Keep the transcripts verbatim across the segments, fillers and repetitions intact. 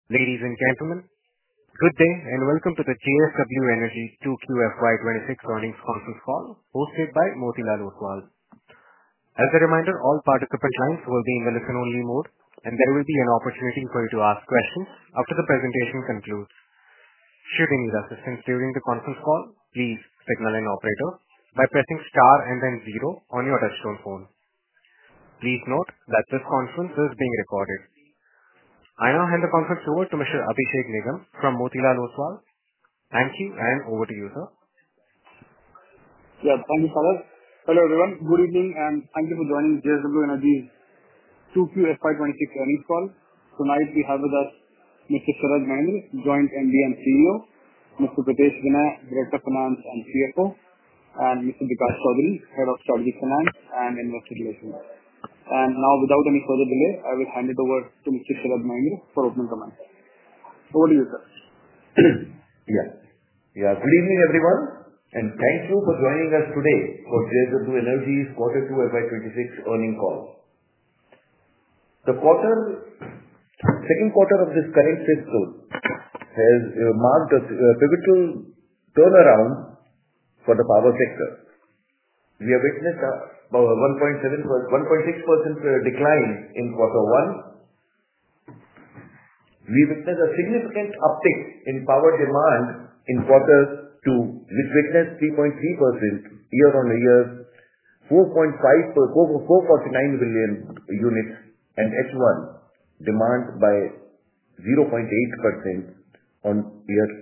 Ladies and gentlemen, good day and welcome to the J S W Energy two Q F Y twenty-six earnings conference call hosted by Motilal Oswal. As a reminder, all participant lines will be in the listen-only mode, and there will be an opportunity for you to ask questions after the presentation concludes. Should you need assistance during the conference call, please signal an operator by pressing star and then zero on your touchtone phone. Please note that this conference is being recorded. I now hand the conference over to Mister Abhishek Nigam from Motilal Oswal. Thank you, and over to you, sir. Yeah, thank you, Sagar. Hello everyone, good evening and thank you for joining J S W Energy's two Q F Y twenty-six earnings call. Tonight we have with us Mister Sharad Mahendra, Joint M D and C E O, Mister Pritesh Vinay, Director of Finance and C F O, and Mister Vikas Chaudhary, Head of Strategic Finance and Investor Relations. And now, without any further delay, I will hand it over to Mister Sharad Mahendra for opening comments. Over to you, sir. Yeah. Yeah. Good evening, everyone, and thank you for joining us today for J S W Energy's quarter two F Y twenty-six earnings call. The quarter, second quarter of this current fiscal has uh, marked a uh, pivotal turnaround for the power sector. We have witnessed a about one point seven, one point six percent decline in quarter one. We witnessed a significant uptick in power demand in quarter two, which witnessed three point three percent year on year, four point five, four forty-nine billion units, and H one demand by zero point eight percent on year.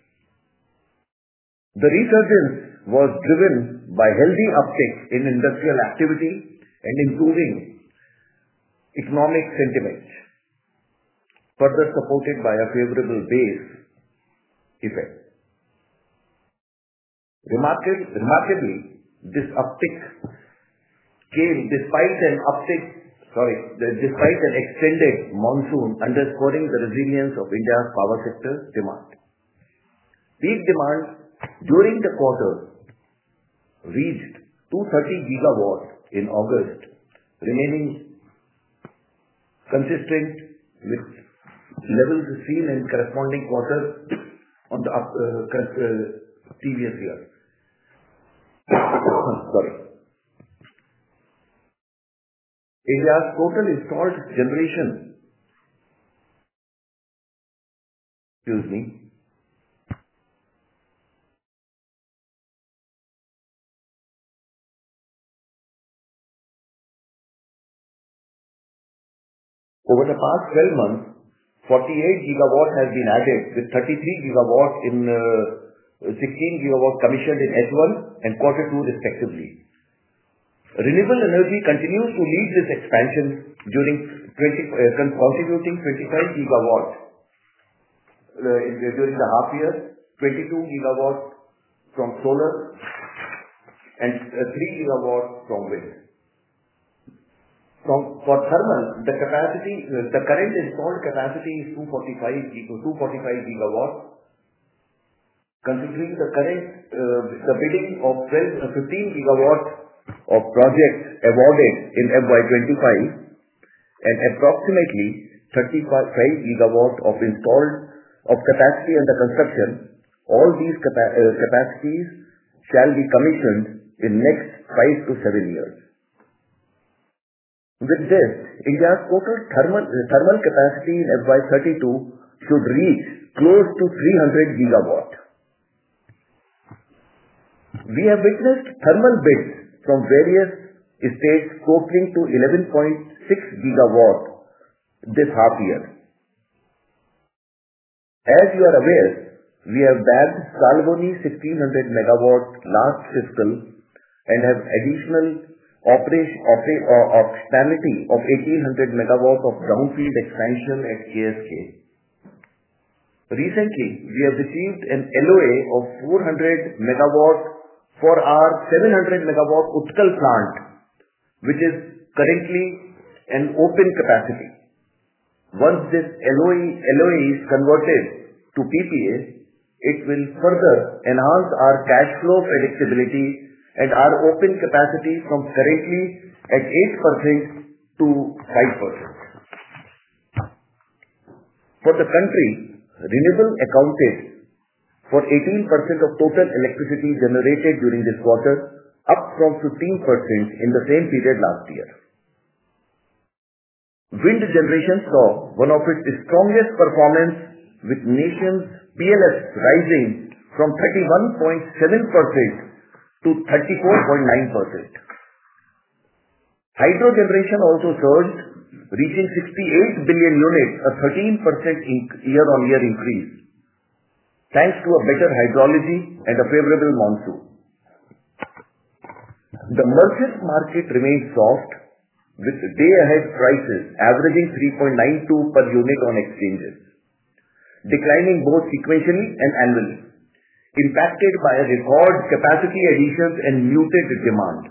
The resurgence was driven by healthy uptick in industrial activity and improving economic sentiment, further supported by a favorable base effect. Remarkably, remarkably this uptick came despite an uptick, sorry, despite an extended monsoon, underscoring the resilience of India's power sector demand. Peak demand during the quarter reached two hundred thirty gigawatts in August, remaining consistent with levels seen in corresponding quarters on the up, uh, uh, previous year. Sorry. India's total installed generation, excuse me, over the past twelve months, forty-eight gigawatts has been added, with thirty-three gigawatts in uh, sixteen gigawatts commissioned in H one and quarter two respectively. Renewable energy continues to lead this expansion during twenty, uh, contributing twenty-five gigawatts uh, in, uh, during the half year, twenty-two gigawatts from solar, and uh, three gigawatts from wind. From, for thermal, the capacity, uh, the current installed capacity is two hundred forty-five gigawatts. Considering the current, uh, the bidding of twelve, uh, fifteen gigawatts of projects awarded in F Y twenty-five and approximately thirty-five gigawatts of installed of capacity under construction, all these capa uh, capacities shall be commissioned in next five to seven years. With this, India's total thermal, thermal capacity in F Y thirty-two should reach close to three hundred gigawatts. We have witnessed thermal bids from various states totaling to eleven point six gigawatts this half year. As you are aware, we have bagged Salboni sixteen hundred megawatts last fiscal and have additional Operation, operate, or optionality of eighteen hundred megawatts of brownfield expansion at K S K. Recently, we have received an L O A of four hundred megawatts for our seven hundred megawatt Utkal plant, which is currently an open capacity. Once this L O A, L O A is converted to P P A, it will further enhance our cash flow predictability and our open capacity from currently at eight percent to five percent. For the country, renewable accounted for eighteen percent of total electricity generated during this quarter, up from fifteen percent in the same period last year. Wind generation saw one of its strongest performance, with nation's P L S rising from thirty-one point seven percent to thirty-four point nine percent. Hydro generation also surged, reaching sixty-eight billion units, a thirteen percent year-on-year increase, thanks to a better hydrology and a favorable monsoon. The merchant market remains soft, with day-ahead prices averaging three point nine two per unit on exchanges, declining both sequentially and annually, impacted by record capacity additions and muted demand.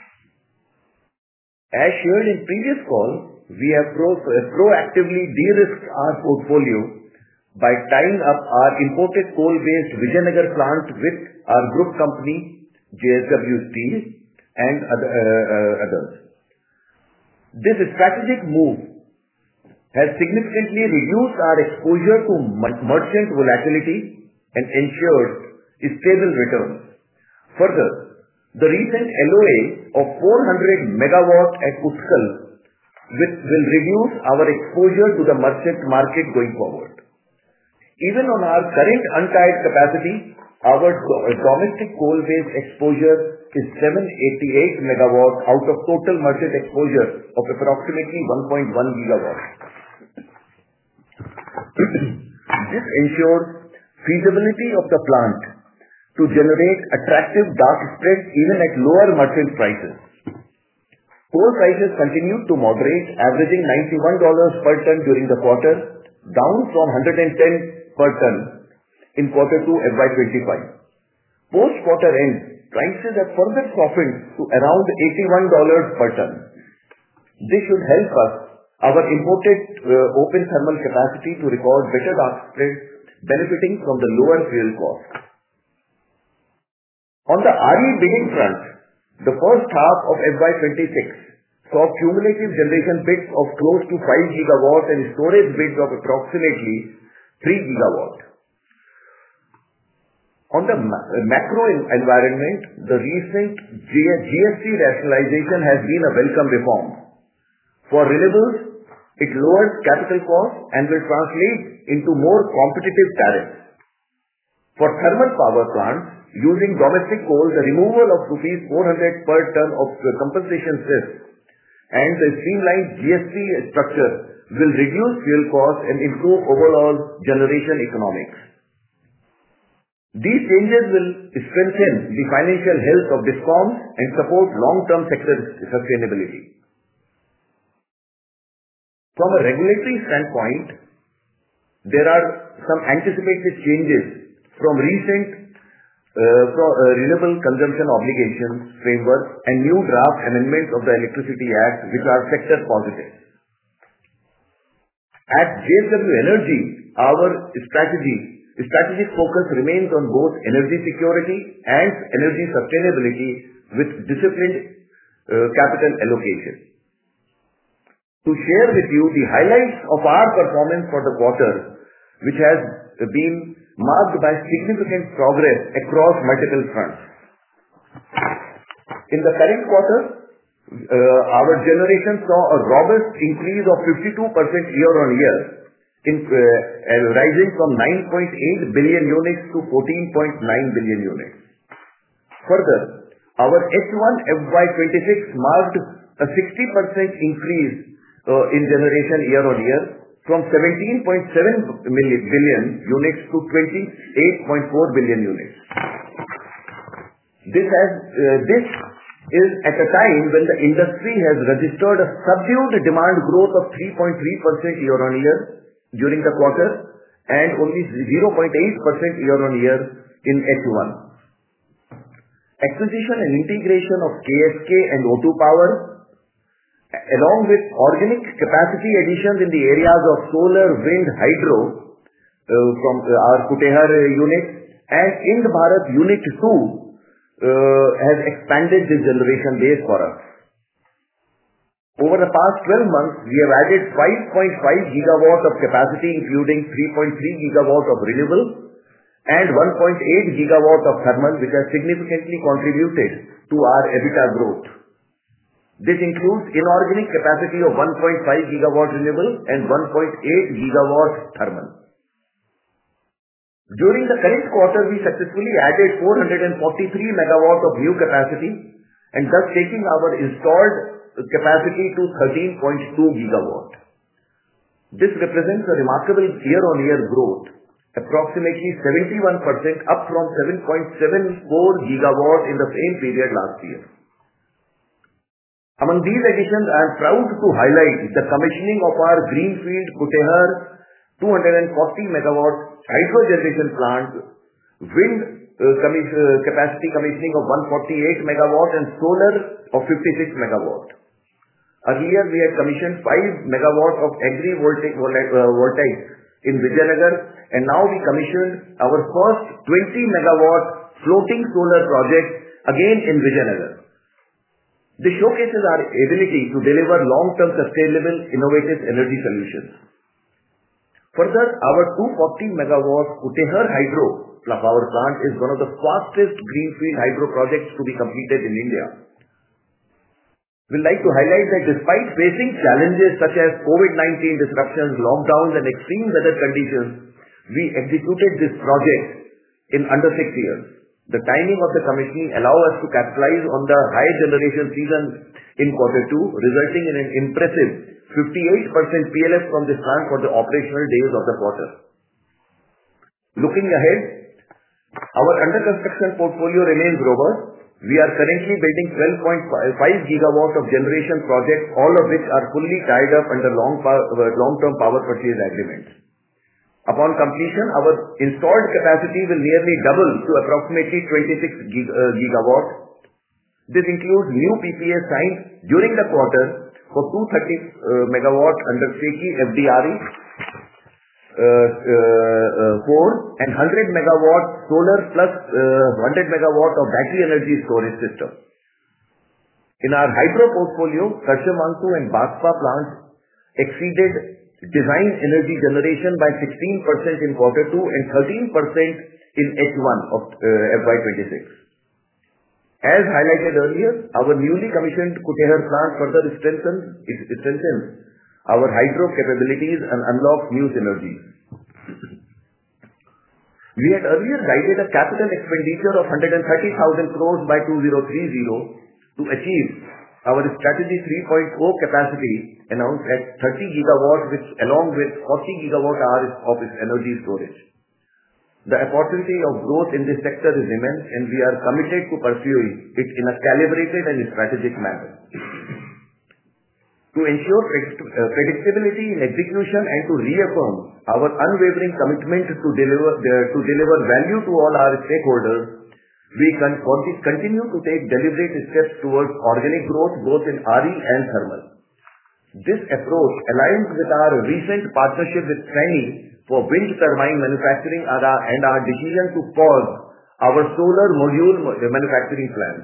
As shared in previous calls, we have pro proactively de-risked our portfolio by tying up our imported coal-based Vijayanagar plant with our group company, J S W Steel, and other, uh, uh, others. This strategic move has significantly reduced our exposure to merchant volatility and ensured stable returns. Further, the recent L O A of four hundred megawatt at Utkal will reduce our exposure to the merchant market going forward. Even on our current untied capacity, our domestic coal-based exposure is seven hundred eighty-eight megawatts out of total merchant exposure of approximately one point one gigawatts. This ensures feasibility of the plant to generate attractive dark spreads even at lower merchant prices. Coal prices continued to moderate, averaging ninety-one dollars per ton during the quarter, down from one hundred ten per ton in quarter two F Y twenty-five. Post-quarter end, prices have further softened to around eighty-one dollars per ton. This should help us, our imported uh, open thermal capacity, to record better dark spreads, benefiting from the lower fuel cost. On the R E bidding front, the first half of F Y twenty-six saw cumulative generation bids of close to five gigawatts and storage bids of approximately three gigawatts. On the ma macro environment, the recent G S T rationalization has been a welcome reform. For renewables, it lowers capital costs and will translate into more competitive tariffs. For thermal power plants using domestic coal, the removal of rupees four hundred per ton of compensation cess and the streamlined G S T structure will reduce fuel costs and improve overall generation economics. These changes will strengthen the financial health of DISCOMs and support long-term sector sustainability. From a regulatory standpoint, there are some anticipated changes from recent uh, pro, uh, renewable consumption obligations framework and new draft amendments of the Electricity Act, which are sector positive. At J S W Energy, our strategy, strategic focus remains on both energy security and energy sustainability with disciplined uh, capital allocation. To share with you the highlights of our performance for the quarter, which has been marked by significant progress across multiple fronts. In the current quarter, uh, our generation saw a robust increase of fifty-two percent year-on-year, in uh, rising from nine point eight billion units to fourteen point nine billion units. Further, our H one F Y twenty-six marked a sixty percent increase uh, in generation year-on-year, from seventeen point seven billion units to twenty-eight point four billion units. This has uh, this is at a time when the industry has registered a subdued demand growth of three point three percent year-on-year during the quarter and only zero point eight percent year-on-year in H one. Acquisition and integration of K S K and O two Power, along with organic capacity additions in the areas of solar, wind, hydro uh, from uh, our Kutehar unit and Ind Bharat Unit two uh, has expanded this generation base for us. Over the past twelve months, we have added five point five gigawatts of capacity, including three point three gigawatts of renewable and one point eight gigawatts of thermal, which has significantly contributed to our EBITDA growth. This includes inorganic capacity of one point five gigawatts renewable and one point eight gigawatts thermal. During the current quarter, we successfully added four hundred forty-three megawatts of new capacity and thus taking our installed capacity to thirteen point two gigawatts. This represents a remarkable year-on-year growth, approximately seventy-one percent up from seven point seven four gigawatts in the same period last year. Among these additions, I am proud to highlight the commissioning of our greenfield Kutehr two hundred forty megawatt hydro generation plant, wind uh, commis uh, capacity commissioning of one hundred forty-eight megawatt and solar of fifty-six megawatt. Earlier, we had commissioned five megawatt of agri-voltaic uh, voltaic in Vijayanagar, and now we commissioned our first twenty megawatt floating solar project again in Vijayanagar. This showcases our ability to deliver long-term sustainable innovative energy solutions. Further, our two hundred forty megawatt Kutehr hydro power plant is one of the fastest greenfield hydro projects to be completed in India. We'd like to highlight that despite facing challenges such as COVID nineteen disruptions, lockdowns and extreme weather conditions, we executed this project in under six years. The timing of the commissioning allows us to capitalize on the high generation season in quarter two, resulting in an impressive fifty-eight percent P L F from this plant for the operational days of the quarter. Looking ahead, our under construction portfolio remains robust. We are currently building twelve point five gigawatts of generation projects, all of which are fully tied up under long-term power purchase agreements. Upon completion, our installed capacity will nearly double to approximately twenty-six gigawatts. This includes new P P As signed during the quarter for two hundred thirty megawatts under SECI F D R E uh, uh, four and one hundred megawatt solar plus uh, one hundred megawatt of battery energy storage system. In our hydro portfolio, Karshamantu and Baspa plants exceeded design energy generation by sixteen percent in quarter two and thirteen percent in H one of uh, F Y twenty-six. As highlighted earlier, our newly commissioned Kutehr plant further strengthens, strengthens our hydro capabilities and unlocks new synergies. We had earlier guided a capital expenditure of one hundred thirty thousand crores by two thousand thirty to achieve our strategy three point oh capacity announced at thirty gigawatts, which along with forty gigawatt hours of its energy storage. The opportunity of growth in this sector is immense, and we are committed to pursuing it in a calibrated and strategic manner. To ensure predictability in execution and to reaffirm our unwavering commitment to deliver, to deliver value to all our stakeholders, we can continue to take deliberate steps towards organic growth both in R E and thermal. This approach aligns with our recent partnership with SANY for wind turbine manufacturing and our decision to pause our solar module manufacturing plans.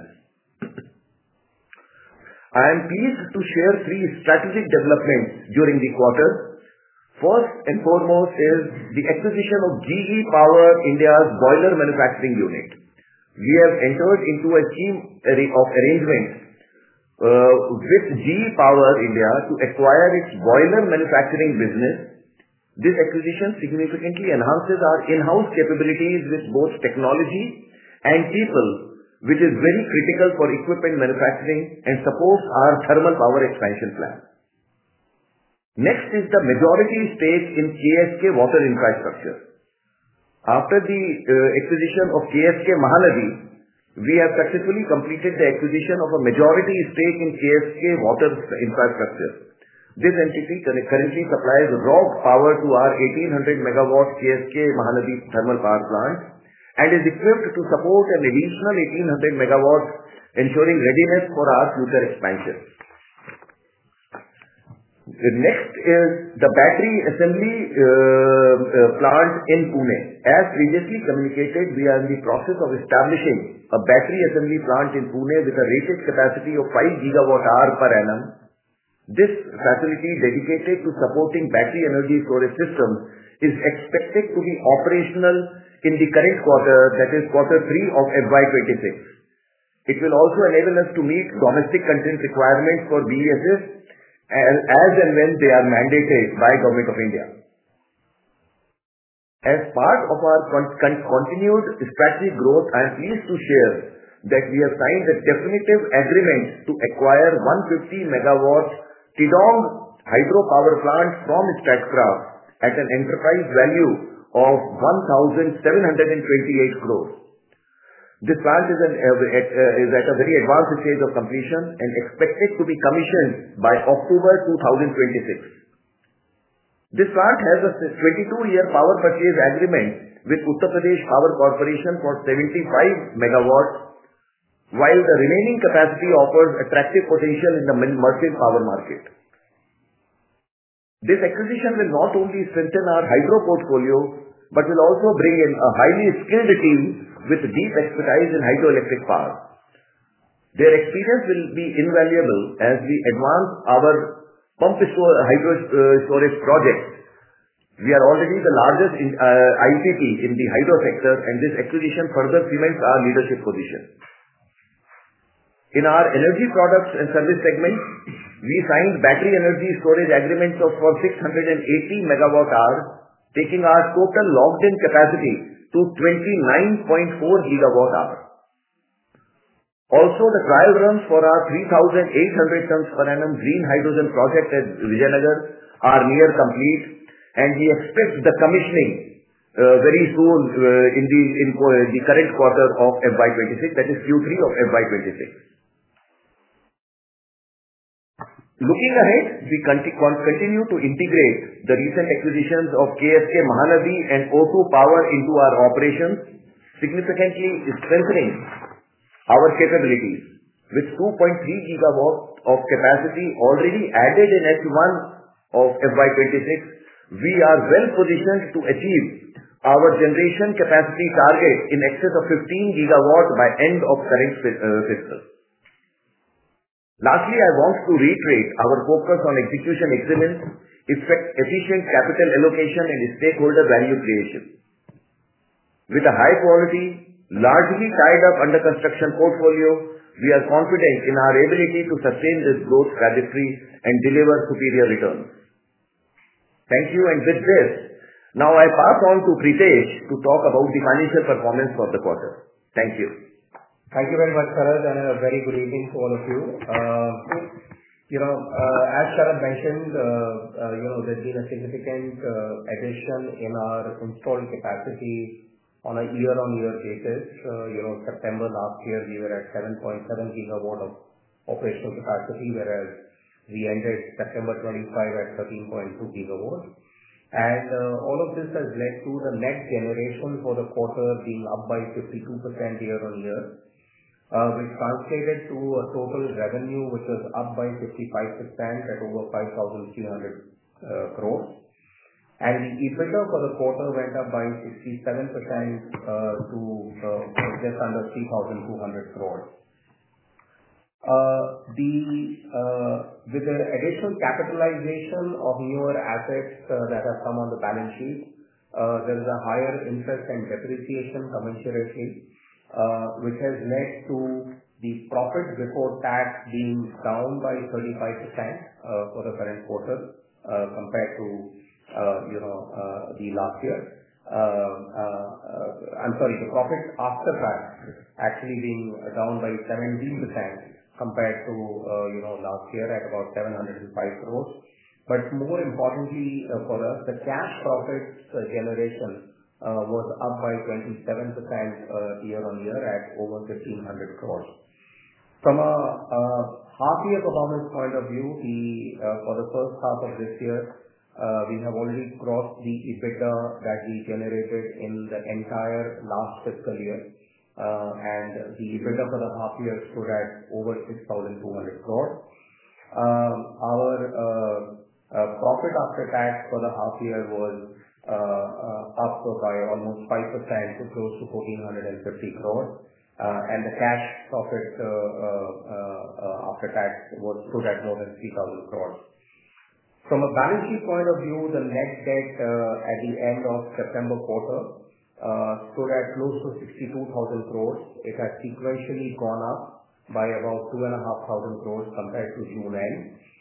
I am pleased to share three strategic developments during the quarter. First and foremost is the acquisition of G E Power India's boiler manufacturing unit. We have entered into a scheme of arrangement uh, with G E Power India to acquire its boiler manufacturing business. This acquisition significantly enhances our in-house capabilities with both technology and people, which is very critical for equipment manufacturing and supports our thermal power expansion plan. Next is the majority stake in K S K Water Infrastructure. After the uh, acquisition of K S K Mahanadi, we have successfully completed the acquisition of a majority stake in K S K Water Infrastructure. This entity currently supplies raw power to our eighteen hundred megawatt K S K Mahanadi thermal power plant and is equipped to support an additional eighteen hundred megawatts, ensuring readiness for our future expansion. The next is the battery assembly uh, uh, plant in Pune. As previously communicated, we are in the process of establishing a battery assembly plant in Pune with a rated capacity of five gigawatt hour per annum. This facility, dedicated to supporting battery energy storage systems, is expected to be operational in the current quarter, that is quarter three of F Y twenty-six. It will also enable us to meet domestic content requirements for B E S S as and when they are mandated by Government of India. As part of our continued strategic growth, I am pleased to share that we have signed a definitive agreement to acquire one hundred fifty megawatt Tidong hydropower plant from Statkraft at an enterprise value of one thousand seven hundred twenty-eight crores. This plant is, an, uh, is at a very advanced stage of completion and expected to be commissioned by October two thousand twenty-six. This plant has a twenty-two year power purchase agreement with Uttar Pradesh Power Corporation for seventy-five megawatts, while the remaining capacity offers attractive potential in the merchant power market. This acquisition will not only strengthen our hydro portfolio, but will also bring in a highly skilled team with deep expertise in hydroelectric power. Their experience will be invaluable as we advance our pump hydro storage project. We are already the largest in, uh, I P P in the hydro sector, and this acquisition further cements our leadership position. In our energy products and service segment, we signed battery energy storage agreements of for six hundred eighty megawatt hours, taking our total logged-in capacity to twenty-nine point four gigawatt hours. Also, the trial runs for our three thousand eight hundred tons per annum green hydrogen project at Vijayanagar are near complete, and we expect the commissioning uh, very soon uh, in, the, in uh, the current quarter of F Y twenty-six, that is Q three of F Y twenty-six. Looking ahead, we continue to integrate the recent acquisitions of K S K Mahanadi and O two Power into our operations, significantly strengthening our capabilities. With two point three gigawatts of capacity already added in H one of F Y twenty-six, we are well positioned to achieve our generation capacity target in excess of fifteen gigawatts by end of current fiscal. Lastly, I want to reiterate our focus on execution excellence, efficient capital allocation, and stakeholder value creation. With a high quality, largely tied up under construction portfolio, we are confident in our ability to sustain this growth trajectory and deliver superior returns. Thank you, and with this, now I pass on to Pritesh to talk about the financial performance for the quarter. Thank you. Thank you very much, Sharad, and a very good evening to all of you. Uh, you know, uh, as Sharad mentioned, uh, uh, you know, there's been a significant uh, addition in our installed capacity on a year-on-year basis. Uh, you know, September last year we were at seven point seven gigawatt of operational capacity, whereas we ended September twenty-five at thirteen point two gigawatt. And uh, all of this has led to the net generation for the quarter being up by fifty-two percent year-on-year. Uh, which translated to a total revenue which was up by fifty-five percent at over five thousand three hundred uh, crores. And the EBITDA for the quarter went up by sixty-seven percent uh, to uh, just under three thousand two hundred crores. Uh, the, uh, with the additional capitalization of newer assets uh, that have come on the balance sheet, uh, there is a higher interest and depreciation commensurately. Uh, which has led to the profit before tax being down by thirty-five percent uh, for the current quarter uh, compared to uh, you know uh, the last year. Uh, uh, uh, I'm sorry, the profit after tax actually being down by seventeen percent compared to uh, you know last year at about seven hundred five crores. But more importantly uh, for us, the cash profits uh, generation Uh, was up by twenty-seven percent uh, year-on-year at over fifteen hundred crores. From a uh, half-year performance point of view, the, uh, for the first half of this year, uh, we have already crossed the EBITDA that we generated in the entire last fiscal year. Uh, and the EBITDA for the half year stood at over six thousand two hundred crores. Um, our uh, uh, profit after tax for the half year was Uh, uh, up by almost five percent to close to one thousand four hundred fifty crores. and the cash profit after tax was stood at more than three thousand crores. From a balance sheet point of view, the net debt at the end of September quarter stood at close to sixty-two thousand crores. It has sequentially gone up by about two thousand five hundred crores compared to June end.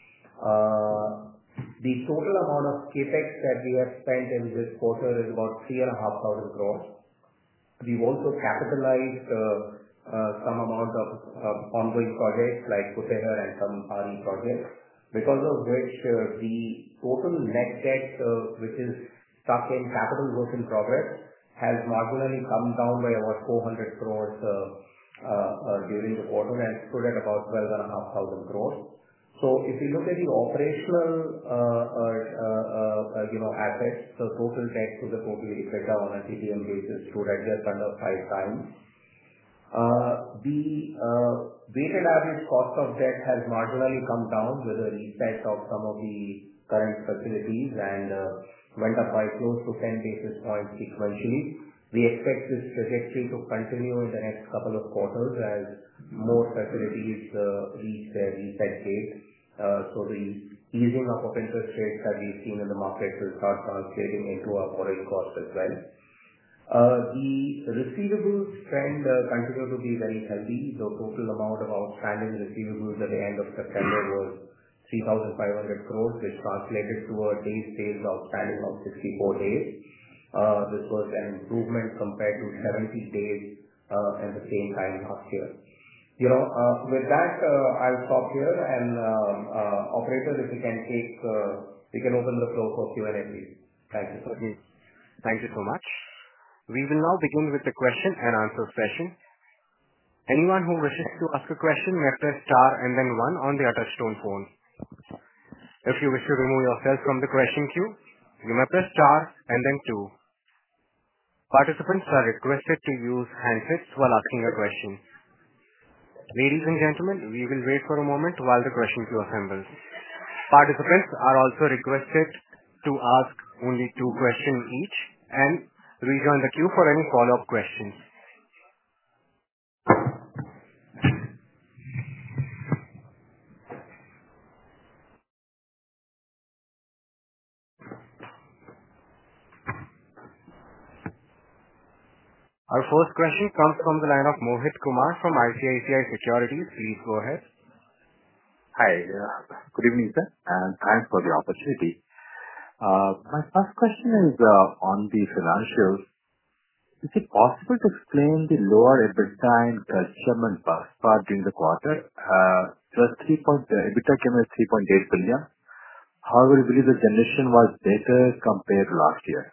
The total amount of CapEx that we have spent in this quarter is about three thousand five hundred crores. We've also capitalized uh, uh, some amount of uh, ongoing projects like Kutehr and some R E projects, because of which uh, the total net debt, uh, which is stuck in capital work in progress, has marginally come down by about four hundred crores uh, uh, uh, during the quarter and stood at about twelve thousand five hundred crores. So if you look at the operational uh, uh, uh, uh, you know, assets, the total debt to the total EBITDA on a T T M basis stood at just under five times. Uh, the uh, weighted average cost of debt has marginally come down with a reset of some of the current facilities and uh, went up by close to ten basis points sequentially. We expect this trajectory to continue in the next couple of quarters as more facilities uh, reach their reset date. Uh, so the easing up of interest rates that we've seen in the market will start translating into our borrowing costs as well. Uh, the receivables trend uh, continue to be very healthy. The total amount of outstanding receivables at the end of September was three thousand five hundred crores, which translated to a days sales outstanding of sixty-four days. Uh, this was an improvement compared to seventy days uh, at the same time last year. You know, uh, with that, uh, I'll stop here and um, uh, operator, if we can take, uh, we can open the floor for Q and A, please. Thank you. Okay. Thank you so much. We will now begin with the question and answer session. Anyone who wishes to ask a question may press star and then one on their touchtone phone. If you wish to remove yourself from the question queue, you may press star and then two. Participants are requested to use handsets while asking a question. Ladies and gentlemen, we will wait for a moment while the question queue assembles. Participants are also requested to ask only two questions each and rejoin the queue for any follow-up questions. Our first question comes from the line of Mohit Kumar from I C I C I Securities. Please go ahead. Hi. Uh, good evening, sir, and thanks for the opportunity. Uh, my first question is uh, on the financials. Is it possible to explain the lower EBITDA in calcium and phosphate during the quarter? Uh, it was three point, uh, EBITDA came at three point eight billion. However, I believe the generation was better compared to last year.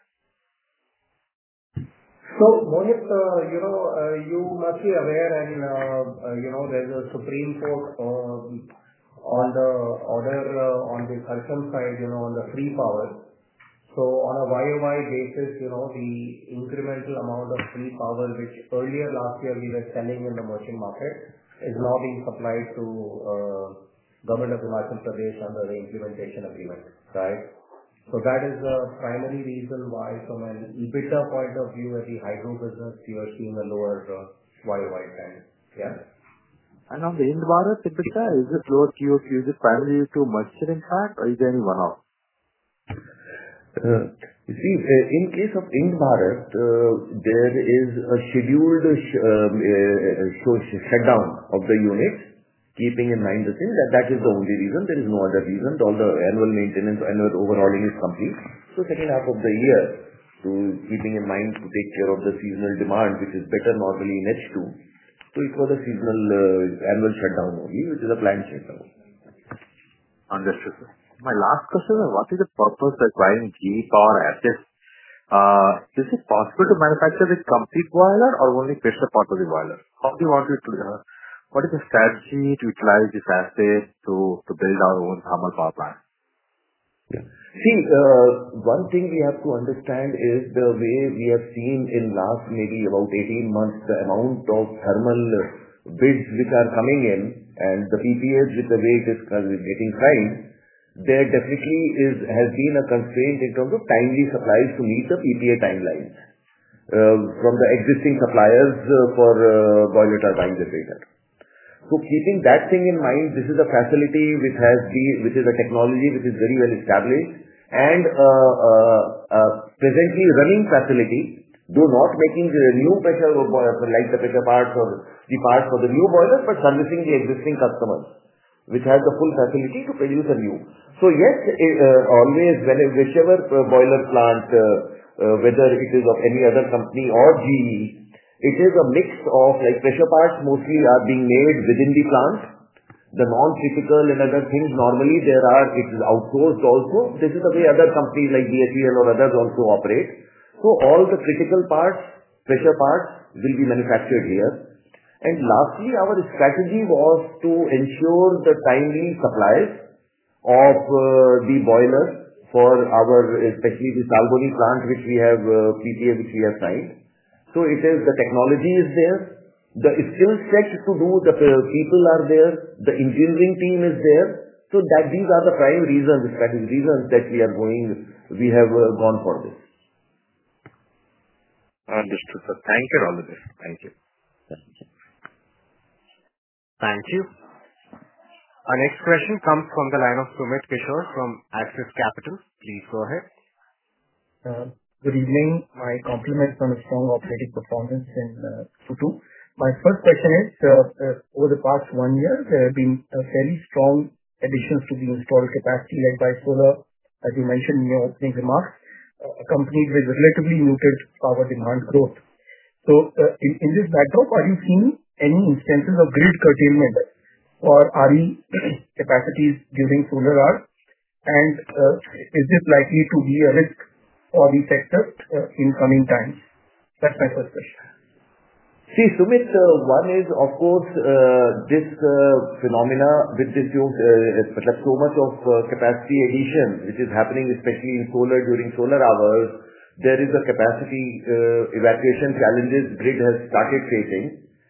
So, Mohit, uh, you know, uh, you must be aware and, uh, uh, you know, there's a Supreme Court uh, on the order uh, on the calcium side, you know, on the free power. So, on a Y O Y basis, you know, the incremental amount of free power, which earlier last year we were selling in the merchant market, is now being supplied to uh, Government of Himachal Pradesh under the implementation agreement, right? So that is the primary reason why from an EBITDA point of view at the hydro business, you are seeing a lower uh, Y O Y trend. Yeah. And on the Ind-Barath EBITDA, is it lower Q O Q? Is it primarily due to moisture impact or is there any one-off? Uh, you see, uh, in case of Ind-Barath, uh, there is a scheduled sh- um, uh, sh- shutdown of the units. Keeping in mind the thing that that is the only reason, there is no other reason. All the annual maintenance, annual overhauling is complete. So second half of the year, to keeping in mind to take care of the seasonal demand, which is better normally in H two. So it was a seasonal uh, annual shutdown only, which is a planned shutdown. Understood, sir. My last question is, what is the purpose of acquiring G E Power assets? Uh, is it possible to manufacture the complete boiler or only pressure part of the boiler? How do you want it to uh, What is the strategy to utilize this asset to, to build our own thermal power plant? Yeah. See, uh, one thing we have to understand is the way we have seen in last maybe about eighteen months, the amount of thermal bids which are coming in and the P P As with the way it is getting signed, there definitely is has been a constraint in terms of timely supplies to meet the P P A timelines. uh, from the existing suppliers uh, for uh, boiler turbine generator. So keeping that thing in mind, this is a facility which has the, which is a technology which is very well established and uh, uh, uh, presently running facility, though not making the new pressure like the pressure parts or the parts for the new boilers, but servicing the existing customers, which has the full facility to produce a new. So yes, uh, always when whichever uh, boiler plant, uh, uh, whether it is of any other company or G E, it is a mix of like pressure parts mostly are being made within the plant. The non-critical and other things normally there are, it is outsourced also. This is the way other companies like B H E L or others also operate. So all the critical parts, pressure parts will be manufactured here. And lastly, our strategy was to ensure the timely supplies of uh, the boilers for our, especially the Salboni plant which we have, uh, P P A which we have signed. So it is, the technology is there, the skill set to do, the people are there, the engineering team is there. So that these are the prime reasons, strategic reasons that we are going, we have uh, gone for this. Understood, sir. Thank you all of this. Thank you. Thank you. Thank you. Our next question comes from the line of Sumit Kishore from Axis Capital. Please go ahead. Uh, good evening. My compliments on a strong operating performance in uh, Q two. My first question is, uh, uh, over the past one year, there have been uh, fairly strong additions to the installed capacity led by solar, as you mentioned in your opening remarks, uh, accompanied with relatively muted power demand growth. So, uh, in, in this backdrop, are you seeing any instances of grid curtailment or R E capacities during solar hours? And uh, is this likely to be a risk for the sector uh, in coming times? That's my first question. See, Sumit, uh, one is, of course, uh, this uh, phenomena with this uh, so much of uh, capacity addition, which is happening especially in solar during solar hours, there is a capacity uh, evacuation challenges grid has started facing.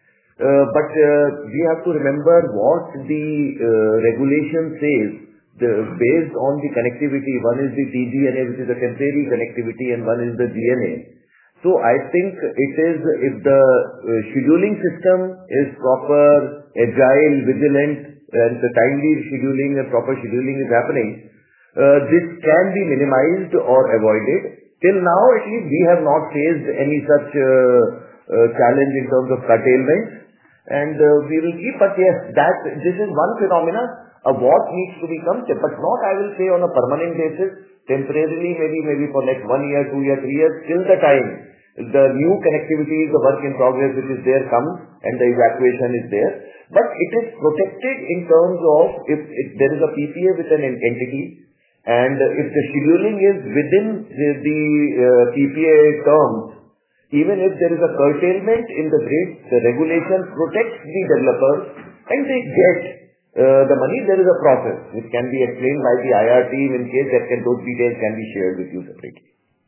Uh, but uh, we have to remember what the uh, regulation says, the, based on the connectivity. One is the T G N A, which is a temporary connectivity, and one is the G N A. So I think it is, if the uh, scheduling system is proper, agile, vigilant, and the timely scheduling and proper scheduling is happening, uh, this can be minimized or avoided. Till now, at least, we have not faced any such uh, uh, challenge in terms of curtailment. And uh, we will keep, but yes, that this is one phenomena of what needs to become, but not, I will say, on a permanent basis, temporarily, maybe maybe for next one year, two years, three years, till the time the new connectivity, the work in progress which is there comes and the evacuation is there. But it is protected in terms of if, if there is a P P A with an entity, and if the scheduling is within the, the uh, P P A terms, even if there is a curtailment in the grid, the regulation protects the developers and they get uh, the money. There is a process which can be explained by the I R team in case that can, those details can be shared with you separately.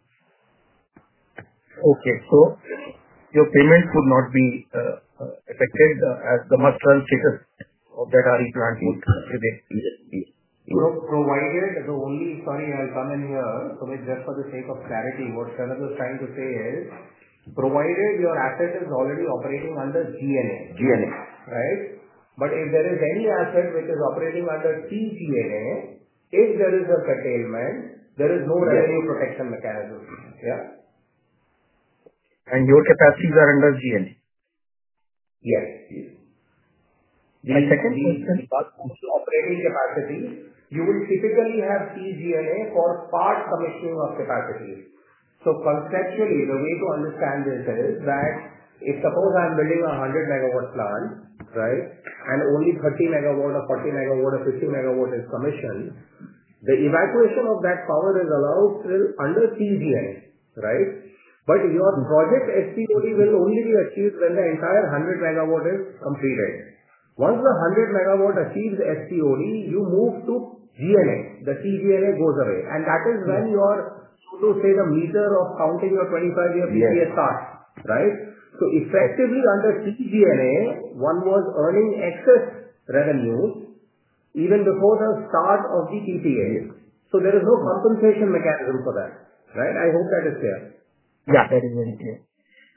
Okay, so your payments would not be uh, uh, affected uh, as the must-run status of that R E plant would prevail. Yes, yes. Pro- provided the only, sorry, I'll come in here, so just for the sake of clarity, what Sharad was trying to say is, provided your asset is already operating under G N A. G N A. Right? But if there is any asset which is operating under T G N A, if there is a curtailment, there is no revenue yes. protection mechanism. Yeah? And your capacities are under G N A? Yes. yes. My the, second the, question. The operating capacity, you will typically have T G N A for part commissioning of capacities. So conceptually, the way to understand this is that if suppose I am building a one hundred megawatt plant, right, and only thirty megawatt or forty megawatt or fifty megawatt is commissioned, the evacuation of that power is allowed till under T G N A, right? But your project S P O D will only be achieved when the entire one hundred megawatt is completed. Once the one hundred megawatt achieves S P O D, you move to G N A. The T G N A goes away. And that is when your, so to say, the meter of counting your twenty-five year P P A yes. starts, right? So effectively under T G N A, one was earning excess revenues even before the start of the P P A. Yes. So there is no compensation mechanism for that, right? I hope that is clear. Yeah, that is very clear.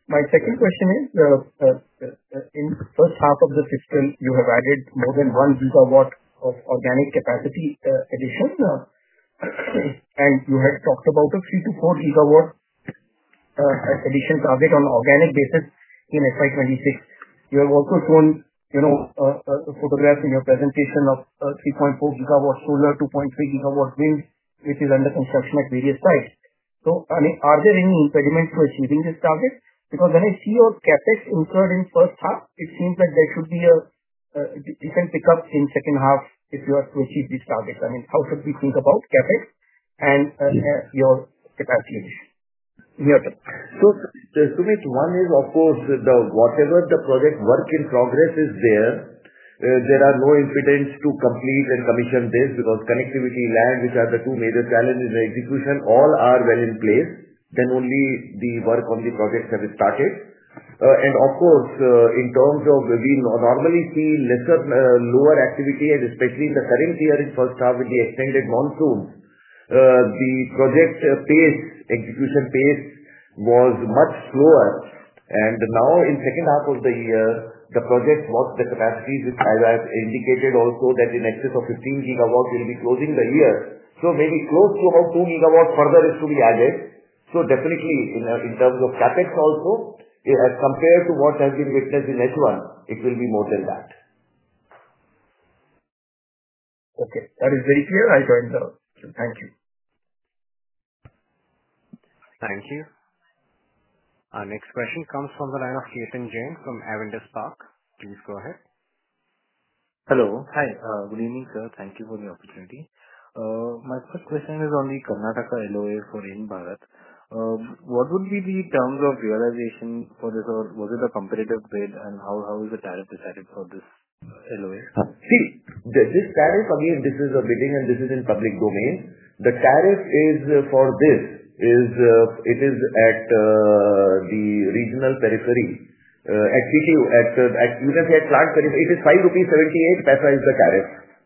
My second question is, uh, uh, uh, in the first half of the fiscal, you have added more than one gigawatt of organic capacity uh, addition, uh, and you had talked about a three to four gigawatt uh, addition target on an organic basis in F Y twenty-six. You have also shown, you know, uh, uh, photographs in your presentation of uh, three point four gigawatt solar, two point three gigawatt wind, which is under construction at various sites. So, I mean, are there any impediments to achieving this target? Because when I see your capex incurred in first half, it seems like there should be a uh, decent pickup in second half if you are to achieve these targets. I mean, how should we think about capex and uh, uh, your capacity addition? So, Sumit, one is, of course, the whatever the project work in progress is there, uh, there are no impediments to complete and commission this, because connectivity, land, which are the two major challenges in execution, all are well in place. Then only the work on the projects have started. Uh, and of course, uh, in terms of, we normally see lesser, uh, lower activity, and especially in the current year in first half with the extended monsoons, uh, the project uh, pace, execution pace was much slower. And now in second half of the year, the project, what the capacities, which I have indicated also that in excess of fifteen gigawatts will be closing the year. So maybe close to about two gigawatts further is to be added. So definitely in, uh, in terms of capex also, as compared to what has been witnessed in H one, it will be more than that. Okay, that is very clear. I joined the. Thank you. Thank you. Our next question comes from the line of Ketan Jain from Avendus Spark. Please go ahead. Hello. Hi. Uh, good evening, sir. Thank you for the opportunity. Uh, my first question is on the Karnataka L O A for Ind-Barath. Uh, what would be the terms of realization for this, or was it a competitive bid, and how, how is the tariff decided for this L O A? See, the, this tariff, again, this is a bidding and this is in public domain. The tariff is uh, for this. is uh, it is at uh, the regional periphery, uh, at C T U, at, uh, at you can say at plant periphery, it is five rupees seventy-eight paisa is the tariff.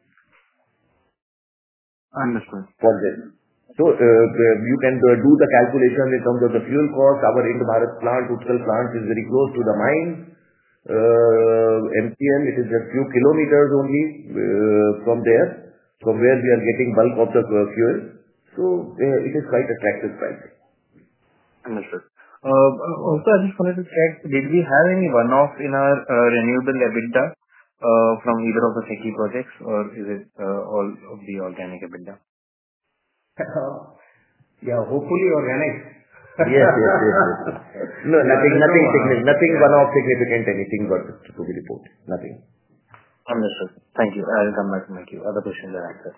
Understood. For this. So, uh, you can uh, do the calculation in terms of the fuel cost. Our Ind-Barath plant, Utkal plant is very close to the mine. Uh, M T N, it is a few kilometers only uh, from there, from where we are getting bulk of the uh, fuel. So, uh, it is quite attractive pricing. Understood. Uh, also, I just wanted to check, did we have any one-off in our uh, renewable EBITDA uh, from either of the SECI projects, or is it uh, all of the organic EBITDA? Yeah, hopefully organic. Yes, yes, yes, yes. No, nothing, nothing, significant, nothing one-off significant, anything got to be reported. Nothing. Understood. Thank you. I'll come back to my queue. Other questions are answered.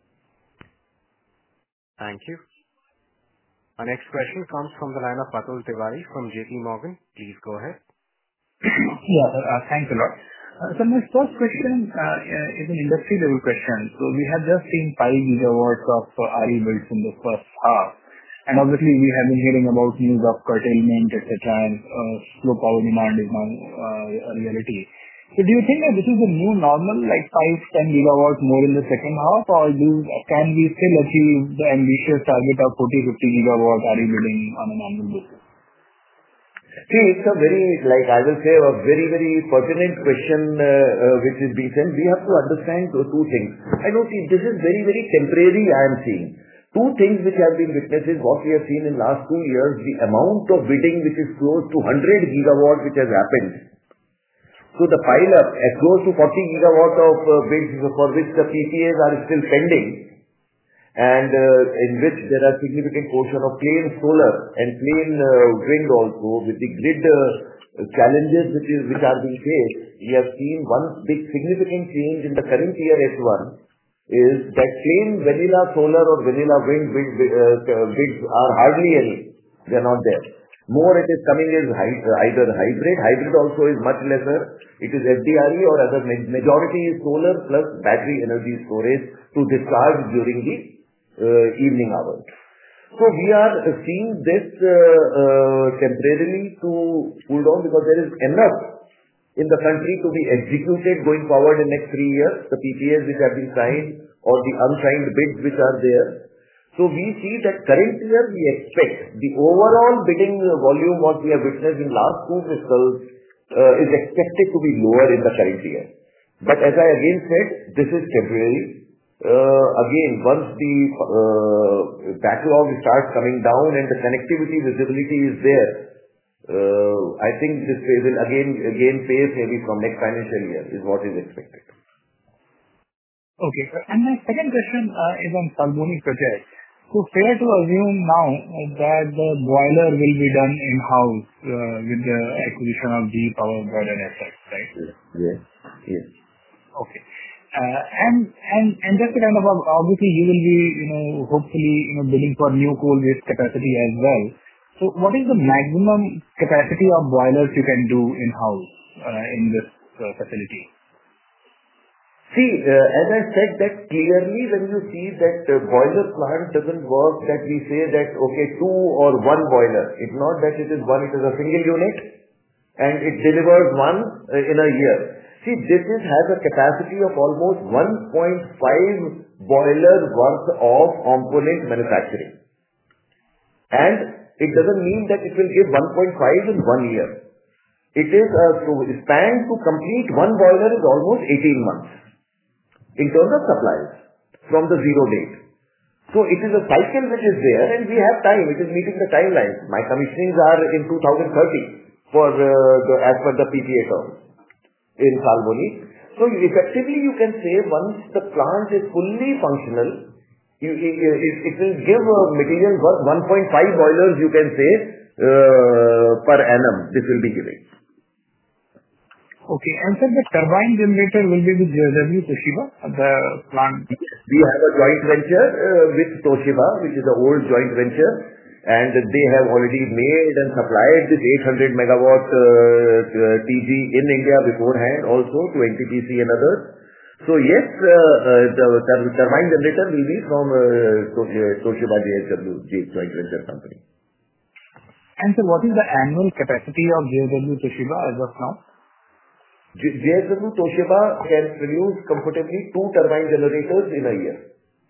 Thank you. Our next question comes from the line of Atul Tiwari from J P Morgan. Please go ahead. Yeah, uh, thanks a lot. Uh, so my first question uh, is an industry level question. So we have just seen five gigawatts of uh, R E builds in the first half. And obviously we have been hearing about news of curtailment, et cetera, and uh, slow power demand is now uh, a reality. So do you think that this is the new normal, like five, ten gigawatts more in the second half, or do can we still achieve the ambitious target of forty, fifty gigawatt R E building on an annual basis? See, it's a very, like I will say, a very, very pertinent question uh, uh, which is being sent. We have to understand two, two things. I know, see, this is very, very temporary, I am seeing. Two things which have been witnessed is what we have seen in last two years, the amount of bidding which is close to one hundred gigawatt which has happened. So the pile up at close to forty gigawatt of uh, bids for which the P P As are still pending, and uh, in which there are significant portion of plain solar and plain uh, wind also, with the grid uh, challenges which is which are being faced. We have seen one big significant change in the current year H one is that plain vanilla solar or vanilla wind bid, uh, bids are hardly any. They are not there. More it is coming as either hybrid. Hybrid also is much lesser. It is F D R E, or other majority is solar plus battery energy storage to discharge during the uh, evening hours. So we are seeing this uh, uh, temporarily to cool down, because there is enough in the country to be executed going forward in next three years. The P P As which have been signed or the unsigned bids which are there. We see that current year we expect the overall bidding volume what we have witnessed in last two fiscals uh, is expected to be lower in the current year. As I again said, this is temporary. Uh, again, once the uh, backlog starts coming down and the connectivity visibility is there, uh, I think this will again again pace maybe from next financial year is what is expected. Okay. My second question uh, is on Salboni project. Fair to assume now that the boiler will be done in-house uh, with the acquisition of G E Power boiler assets, right? Yes. Yes. Okay. Uh, and and and just to kind of obviously you will be you know hopefully you know bidding for new coal-based capacity as well. So what is the maximum capacity of boilers you can do in-house uh, in this uh, facility? See, uh, as I said that clearly when you see that uh, boiler plant doesn't work that we say that okay two or one boiler. It's not that it is one, it is a single unit and it delivers one uh, in a year. See, this is, has a capacity of almost one point five boiler worth of component manufacturing. And it doesn't mean that it will give one point five in one year. It is a so span to complete one boiler is almost eighteen months. In terms of supplies from the zero date. So it is a cycle which is there and we have time. It is meeting the timelines. My commissionings are in two thousand thirty for uh, the, as per the P P A terms in Salboni. So effectively you can say once the plant is fully functional, you, it, it will give a material worth one point five boilers you can say uh, per annum this will be giving. Okay. And sir, the turbine generator will be with J S W Toshiba, the plant? We have a joint venture uh, with Toshiba, which is an old joint venture, and they have already made and supplied this eight hundred megawatt uh, T G in India beforehand also to N T P C and others. So yes, uh, uh, the turbine generator will be from uh, Toshiba J S W joint venture company. And sir, what is the annual capacity of J S W Toshiba as of now? J S W Toshiba can produce comfortably two turbine generators in a year.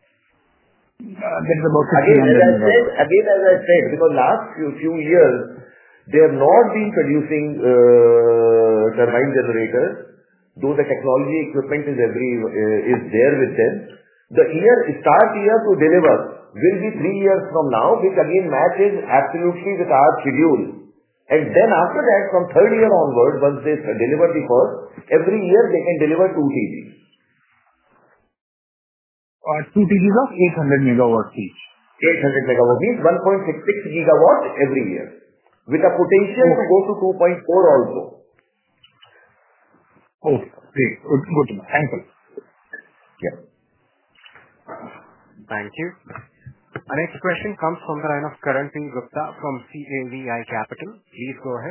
Uh, that is about again, as I said, again, as I said, because last few, few years, they have not been producing uh, turbine generators, though the technology equipment is every uh, is there with them. The year, start year to deliver will be three years from now, which again matches absolutely with our schedule. And then after that, from third year onward, once they deliver the first, every year they can deliver two T Gs. Uh, two T Gs of eight hundred megawatts each. eight hundred megawatts means one point six six gigawatt every year, with a potential to go to two point four also. Okay, great. Good, good to know. Thank you. Yeah. Thank you. Our next question comes from the line of Karan Singh Gupta from C A V I Capital. Please go ahead.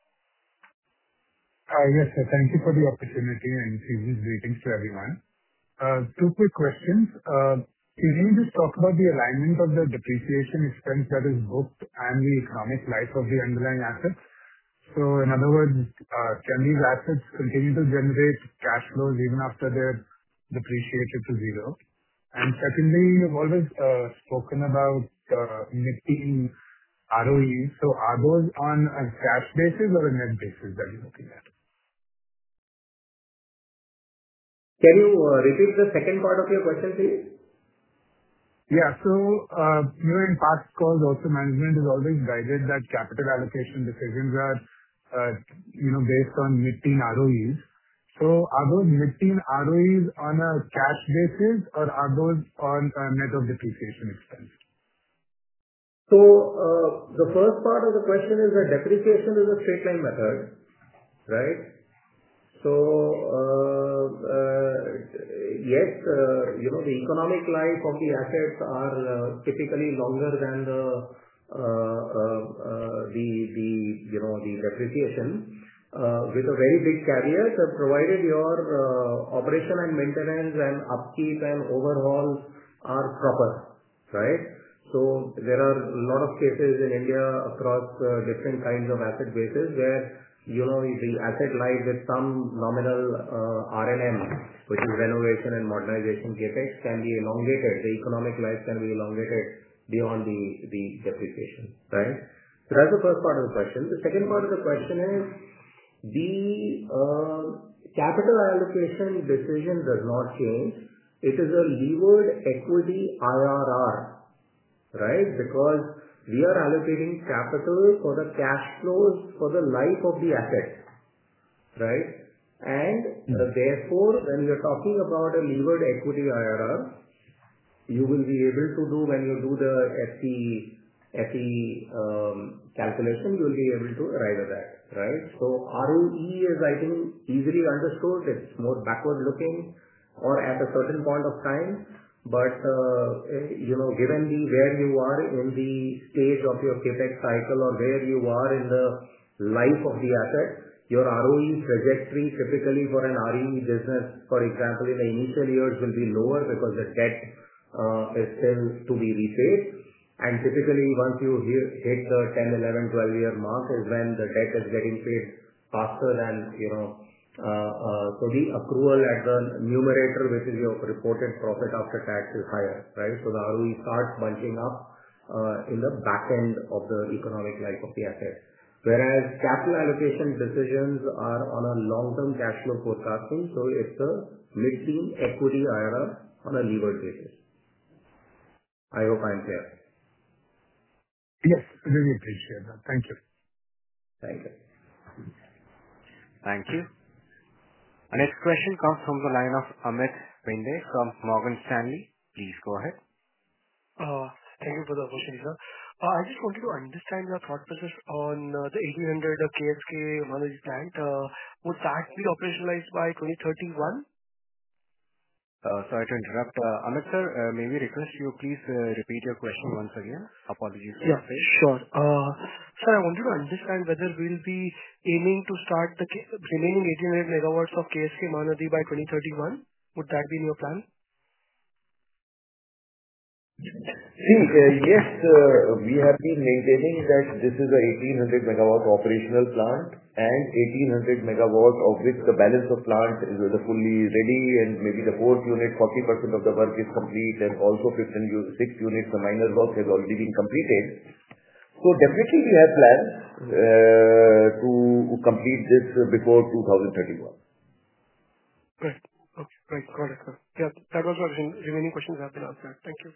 Uh, yes, sir. Thank you for the opportunity and season's greetings to everyone. Uh, two quick questions. Uh, can you just talk about the alignment of the depreciation expense that is booked and the economic life of the underlying assets? So, in other words, uh, can these assets continue to generate cash flows even after they're depreciated to zero? And secondly, you've always uh, spoken about uh, mid-teen R O Es. So are those on a cash basis or a net basis that you're looking at? Can you uh, repeat the second part of your question, please? Yeah. So, uh, you know, in past calls, also management has always guided that capital allocation decisions are, uh, you know, based on mid-teen R O Es. So are those mid-teen R O Es on a cash basis or are those on a net of depreciation expense? So, uh, the first part of the question is that depreciation is a straight line method, right? So, uh, uh, yes, uh, you know, the economic life of the assets are uh, typically longer than the, uh, uh, uh, the, the, you know, the depreciation. Uh, with a very big caveat, uh, provided your uh, operation and maintenance and upkeep and overhaul are proper, right? So there are a lot of cases in India across uh, different kinds of asset bases where the asset life with some nominal R and M, which is renovation and modernization CapEx, can be elongated. The economic life can be elongated beyond the depreciation, right? So that's the first part of the question. The second part of the question is the capital allocation decision does not change. It is a levered equity I R R, right? Because we are allocating capital for the cash flows for the life of the asset, right? And uh, therefore, when you're talking about a levered equity I R R, you will be able to do, when you do the F E um, calculation, you will be able to arrive at that, right? So R O E is, I think, easily understood. It's more backward looking or at a certain point of time. But, uh, you know, given the where you are in the stage of your CapEx cycle or where you are in the life of the asset, your R O E trajectory typically for an R E E business, for example, in the initial years will be lower because the debt uh, is still to be repaid. And typically once you hit the ten, eleven, twelve year mark is when the debt is getting paid faster than, you know, Uh, uh, so the accrual at the numerator, which is your reported profit after tax, is higher, right? So the R O E starts bunching up uh, in the back end of the economic life of the asset. Whereas capital allocation decisions are on a long-term cash flow forecasting, so it's a mid-teen equity I R R on a levered basis. I hope I'm clear. Yes, really appreciate that. Thank you. Thank you. Thank you. Our next question comes from the line of Amit Pinde from Morgan Stanley. Please go ahead. Uh, thank you for the opportunity, sir. Uh, I just wanted to understand your thought process on uh, the eighteen hundred uh, K S K Mahanadi plant. Uh, would that be operationalized by twenty thirty-one? Uh, sorry to interrupt. Uh, Amit sir, uh, may we request you please uh, repeat your question once again? Apologies. Yeah, sure. Uh, sir, I wanted to understand whether we'll be aiming to start the K- remaining eighteen hundred megawatts of K S K Mahanadi by twenty thirty-one. Would that be in your plan? See, uh, yes, uh, we have been maintaining that this is a eighteen hundred megawatt operational plant and eighteen hundred megawatt of which the balance of plant is uh, fully ready, and maybe the fourth unit, forty percent of the work is complete, and also fifteen, six units, the minor work has already been completed. So definitely we have plans uh, to complete this before two thousand thirty-one. Great. Okay, great. Got it, sir. Yeah, that was what the remaining questions have been answered. Thank you.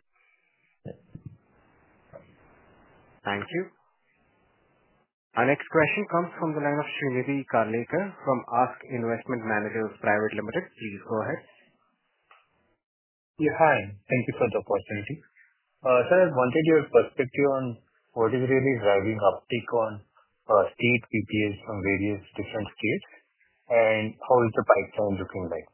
Thank you. Our next question comes from the line of Srinidhi Karlekar from Ask Investment Managers Private Limited. Please go ahead. Yeah, hi. Thank you for the opportunity. Uh, sir, I wanted your perspective on what is really driving uptick on uh, state P P As from various different states, and how is the pipeline looking like?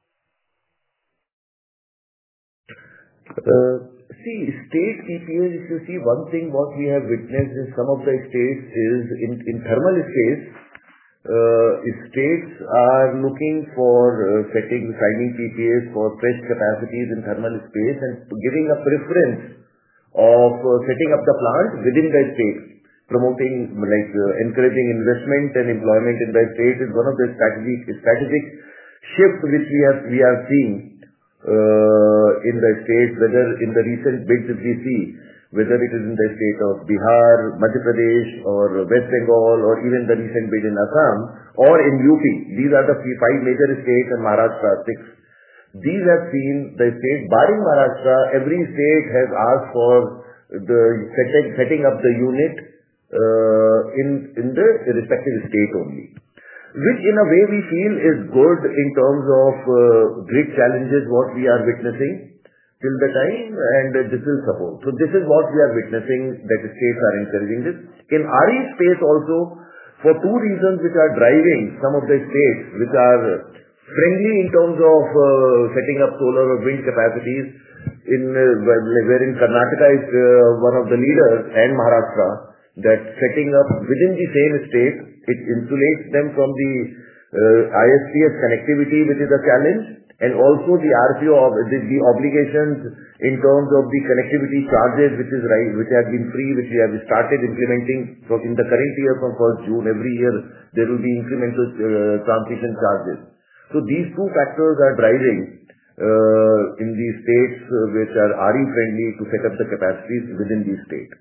Uh, see, state P P As, if you see, one thing what we have witnessed in some of the states is in, in thermal space, uh, states are looking for uh, setting, signing P P As for fresh capacities in thermal space and giving a preference of uh, setting up the plant within the state, promoting, like uh, encouraging investment and employment in the state is one of the strategic, strategic shifts which we have, we are seeing Uh, in the states, whether in the recent bids if we see, whether it is in the state of Bihar, Madhya Pradesh or West Bengal, or even the recent bid in Assam or in U P. These are the five major states, and Maharashtra six. These have seen the state, barring Maharashtra, every state has asked for the setting, setting up the unit uh, in, in the respective state only, which in a way we feel is good in terms of uh, grid challenges what we are witnessing till the time, and uh, this will support. So this is what we are witnessing, that the states are encouraging this. In R E space also, for two reasons which are driving some of the states which are friendly in terms of uh, setting up solar or wind capacities, in uh, wherein Karnataka is uh, one of the leaders, and Maharashtra, that setting up within the same state, it insulates them from the uh, I S P S connectivity, which is a challenge, and also the R P O of the, the obligations in terms of the connectivity charges, which is right, which have been free, which we have started implementing. So in the current year from first June, every year there will be incremental uh, transmission charges. So these two factors are driving uh, in these states uh, which are R E friendly to set up the capacities within these states.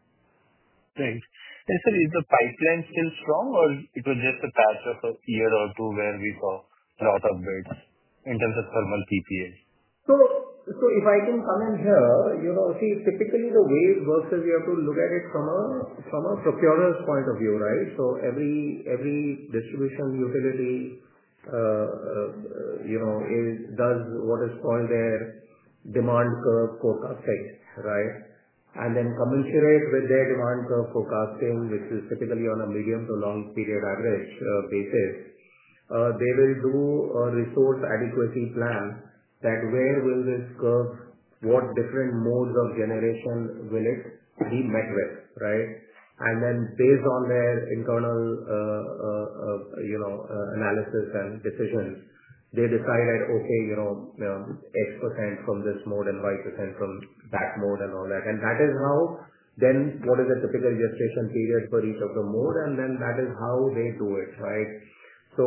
Right. And sir, is the pipeline still strong, or it was just a patch of a year or two where we saw a lot of bids in terms of thermal P P As? So, so if I can come in here, you know, see, typically the way it works is you have to look at it from a from a procurer's point of view, right? So every every distribution utility, uh, uh, you know, is does what is called their demand curve forecasting, right? And then commensurate with their demand curve forecasting, which is typically on a medium to long period average uh, basis, uh, they will do a resource adequacy plan, that where will this curve, what different modes of generation will it be met with, right? And then based on their internal, uh, uh, uh, you know, uh, analysis and decisions, they decided, okay, you know, um, X percent from this mode and Y percent from that mode and all that. And that is how then what is the typical gestation period for each of the mode, and then that is how they do it, right? So,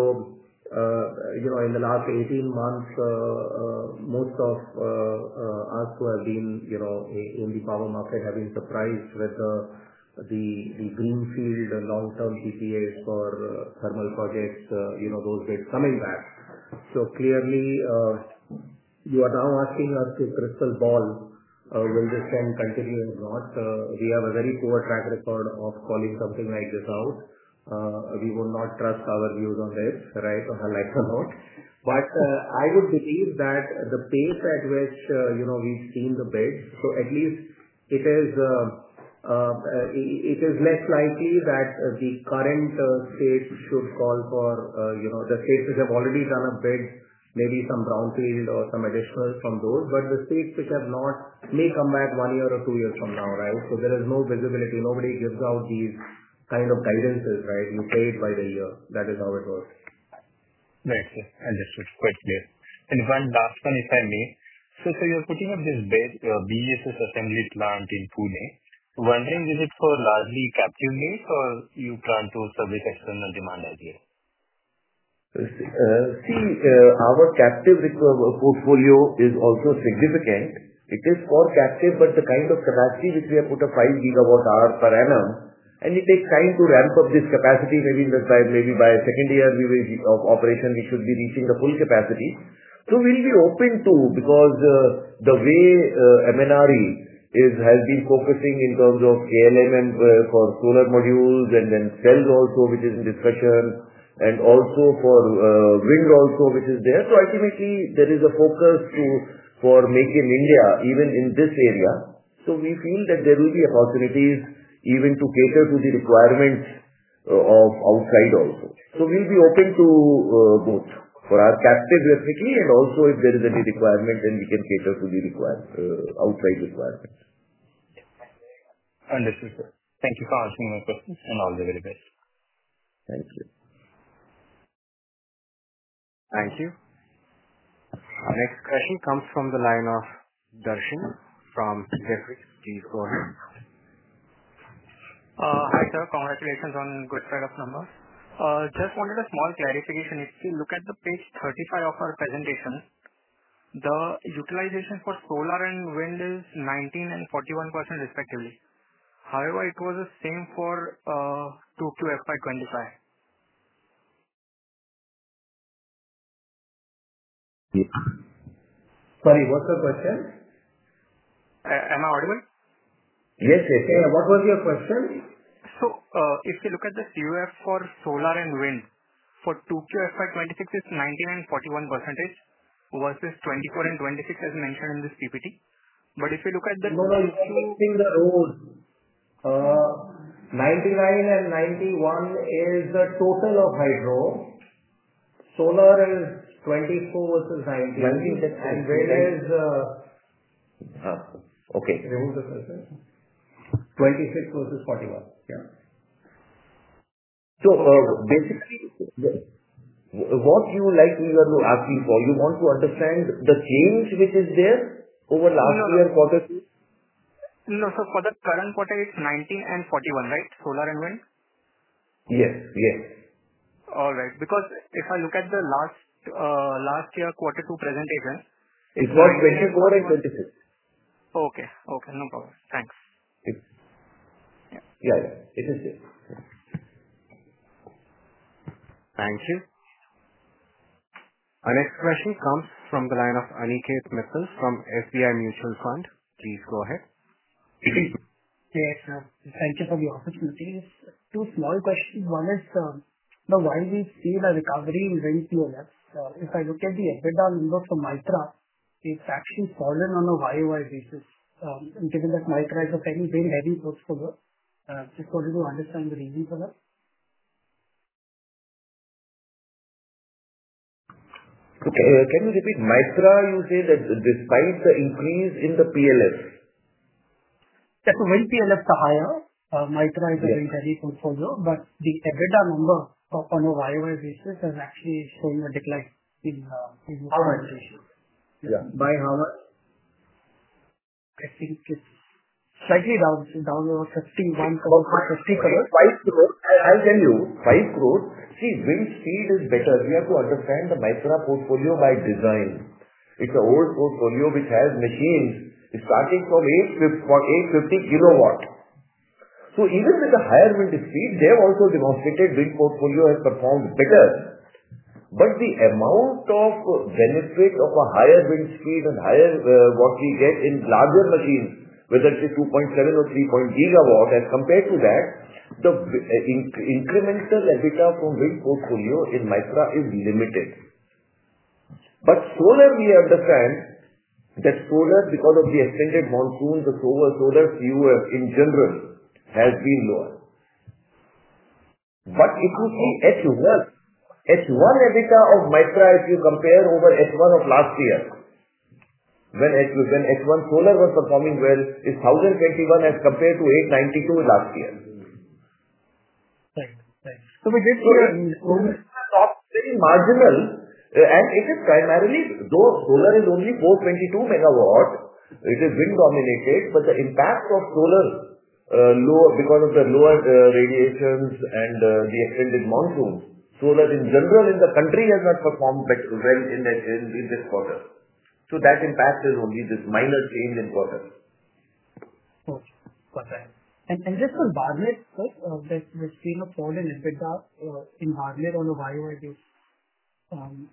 uh, you know, in the last eighteen months, uh, uh, most of uh, uh, us who have been, you know, in the power market have been surprised with the the the greenfield long-term P P As for uh, thermal projects, uh, you know, those bids coming back. So clearly, uh, you are now asking us to crystal ball, uh, will this trend continue or not? Uh, we have a very poor track record of calling something like this out. Uh, we would not trust our views on this, right, on a like or not. But uh, I would believe that the pace at which, uh, you know, we've seen the bids, so at least it is, uh, uh, it is less likely that uh, the current uh, states should call for, uh, you know, the states which have already done a bid, maybe some brownfield or some additional from those, but the states which have not may come back one year or two years from now, right? So there is no visibility. Nobody gives out these kind of guidances, right? You pay it by the year. That is how it works. Right, sir. Understood. Quite clear. And one last one, if I may. So, so you're putting up this base, uh, B E S S assembly plant in Pune. Wondering, is it for largely captive needs, or you plan to service external demand as well? Uh, see, uh, our captive portfolio is also significant. It is for captive, but the kind of capacity which we have put a five gigawatt hour per annum, and it takes time to ramp up this capacity. Maybe the, by maybe by second year we will of operation we should be reaching the full capacity. So we'll be open to, because uh, the way uh, M N R E is has been focusing in terms of K L M and uh, for solar modules, and then cells also, which is in discussion, and also for uh, wind also, which is there. So ultimately there is a focus to for Make in India even in this area. So we feel that there will be opportunities even to cater to the requirements uh, of outside also. So we'll be open to uh, both for our captive definitely, and also if there is any requirement, then we can cater to the require, uh, outside requirements. Understood, sir. Thank you for answering my questions, and all the very best. Thank you. Thank you. Our next question comes from the line of Darshan from Jefferies. Please go ahead. Uh, Hi, sir. Congratulations on good set of numbers. Uh, Just wanted a small clarification. If you look at the page thirty-five of our presentation, the utilization for solar and wind is nineteen and forty-one percent respectively. However, it was the same for uh, two Q F Y twenty-five. Sorry, what's the question? Uh, Am I audible? Yes, yes. Yeah, what was your question? So, uh, if you look at the C U F for solar and wind, for two Q F Y twenty-six is nineteen and forty-one percentage versus twenty-four and twenty-six as mentioned in this P P T. But if you look at the No, no, you are mixing the rows. Uh, ninety-nine and ninety-one is the total of hydro. Solar is twenty-four versus nineteen, nineteen, and wind is uh, ah, okay. Remove the cursor. twenty-six versus forty-one. Yeah. So uh, basically, What you like you are asking for? You want to understand the change which is there over last No, no. year quarter two? No, so for the current quarter, it's nineteen and forty-one, right? Solar and wind? Yes, yes. All right. Because if I look at the last uh, last year quarter two presentation, It it's was nineteen and twenty-four and forty-one. twenty-six. Okay. Okay, no problem. Thanks. It, Yeah. yeah, yeah, it is there. Thank you. Our next question comes from the line of Aniket Mittal from S B I Mutual Fund. Please go ahead. Yes, sir. Thank you for the opportunity. Two small questions. One is, um, now while we see the recovery in wind P L F, uh, if I look at the EBITDA number for Mytrah, it's actually fallen on a Y O Y basis. Um, and given that Mytrah is a very, very heavy portfolio, uh, just wanted to understand the reason for that. Okay, uh, can you repeat? Mytrah, you say that despite the increase in the P L F. Yeah, so wind P L Fs are higher. Uh, Mytrah is a Yes. very heavy portfolio, but the EBITDA number o- on a Y O Y basis is actually showing a decline in uh, in How much? presentation. Yeah. By how much? I think it's slightly down, so down over fifty-one About crores to fifty crores. five crores. I- I'll tell you, five crores. See, wind speed is better. We have to understand the Mytrah portfolio by design. It's an old portfolio which has machines starting from eight fifty kilowatt. So even with the higher wind speed, they have also demonstrated wind portfolio has performed better. But the amount of benefit of a higher wind speed and higher uh, what we get in larger machines, whether it is two point seven or three point gigawatt, as compared to that, the uh, inc incremental EBITDA from wind portfolio in Mytrah is limited. But solar, we understand that solar, because of the extended monsoon, the solar, solar C U F in general has been lower. But if you see H one, H one EBITDA of Mytrah, if you compare over H one of last year, when H, when H one solar was performing well, is one thousand twenty-one as compared to eight ninety-two last year. Right, right. So we did So see a very marginal, uh, and it is primarily, though solar is only four hundred twenty-two megawatt, it is wind dominated, but the impact of solar uh, low because of the lower uh, radiations and uh, the extended monsoon, solar in general in the country has not performed better, well in, the, in, in this quarter. So that impact is only this minor change in quarter. Okay, got that. And, and just on Barmer, sir, uh, that we've seen a fall in EBITDA uh, in Barmer on a Y O Y basis. Um,